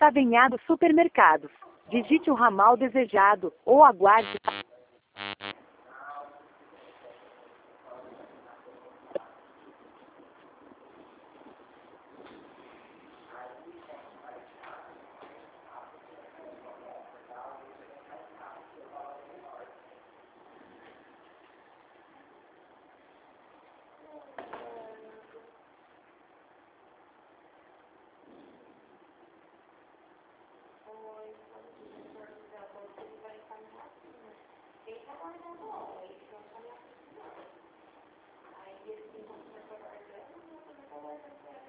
Savenhado Supermercados. Digite o ramal desejado ou aguarde. Aí eles têm que fazer a ordem,